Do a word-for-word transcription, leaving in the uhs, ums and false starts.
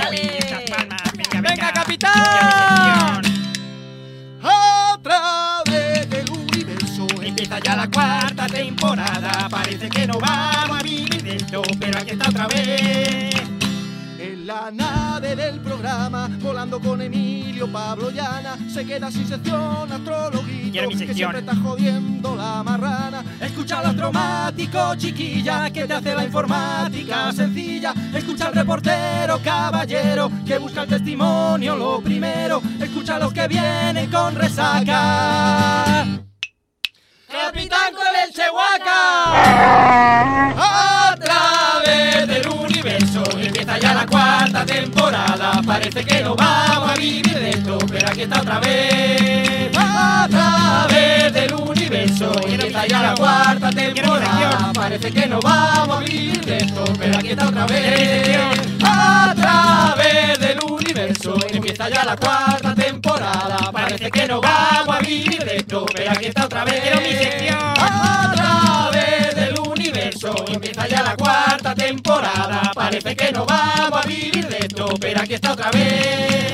¡Dale! Muchas palmas, venga, ¡Venga, venga. capitán! A través del universo Empieza ya la cuarta temporada. Parece que no vamos a vivir de esto, pero aquí está otra vez. en la nave del programa, volando con Emilio, Pablo y Ana, se queda sin sección astrologuito, Quiero mi que sección. siempre está jodiendo la marrana. Escucha al astromático, chiquilla, que te hace la informática sencilla. Escucha al reportero, caballero, que busca el testimonio lo primero. Escucha a los que vienen con resaca. ¡Capitán con el Chehuaca! A través del universo Empieza ya la cuarta temporada. Parece que no vamos a vivir de esto, pero aquí está otra vez. A través Del universo empieza ya la cuarta temporada. Parece que no vamos a vivir de esto, pero aquí está otra vez. A través del universo Empieza ya la cuarta temporada. Parece que no vamos a vivir de esto, pero aquí está otra vez. Quiero mi sección. A través del universo empieza ya la cuarta temporada. Parece que no vamos a vivir de esto, pero aquí está otra vez.